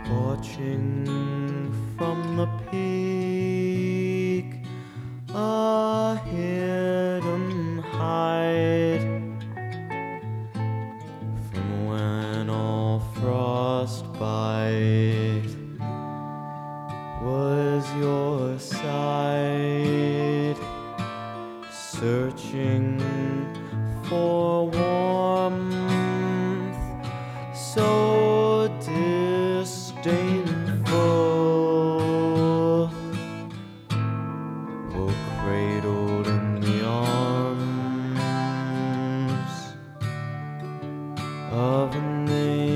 watching from the peak, a hidden height, from when all frostbite was your sight, searching for warmth so disdainful, were cradled in the arms of an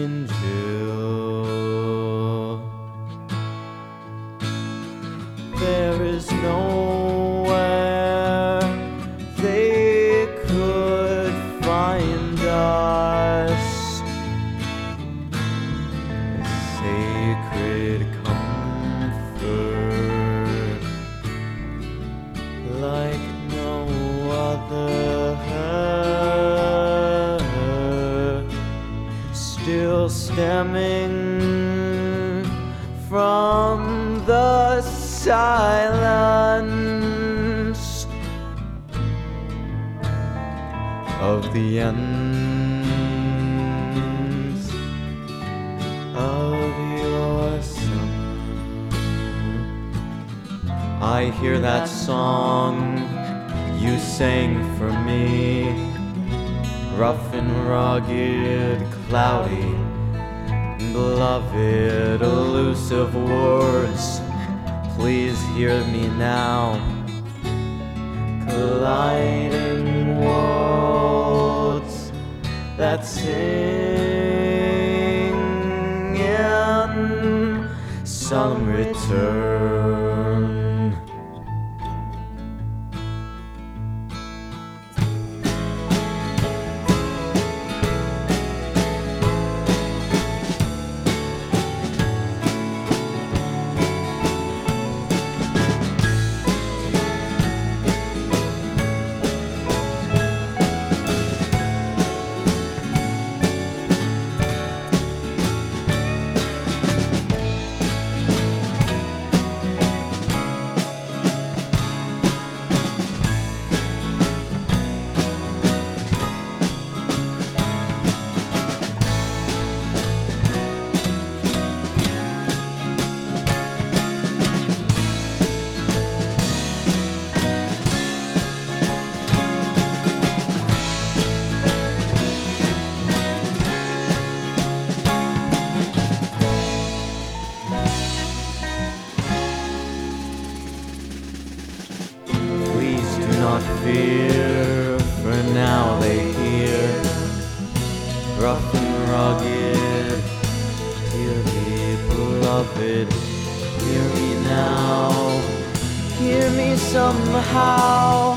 angel. There is nowhere they could find us, a sacred comfort like no other, still stemming from the silence of the ends of your summer. I hear that song you sang for me, rough and rugged, cloudy, beloved, elusive words. Please hear me now, colliding worlds that sing in some return. Not fear, for now they hear, rough and rugged, dearly beloved. Hear me now, hear me somehow,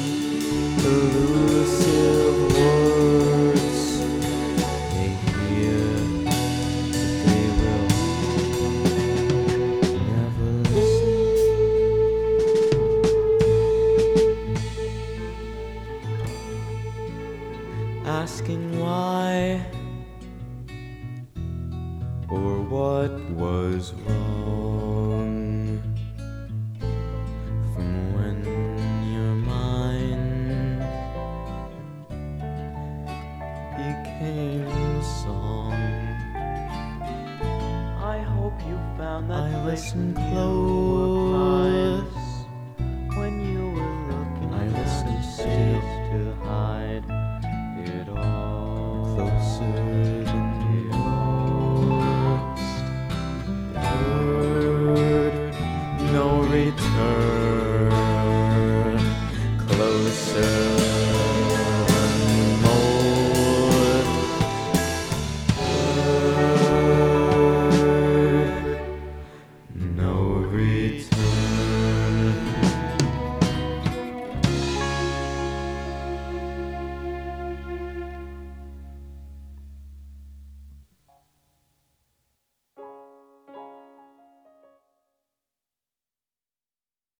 elusive words they hear, but they will never listen. Asking why or what was wrong.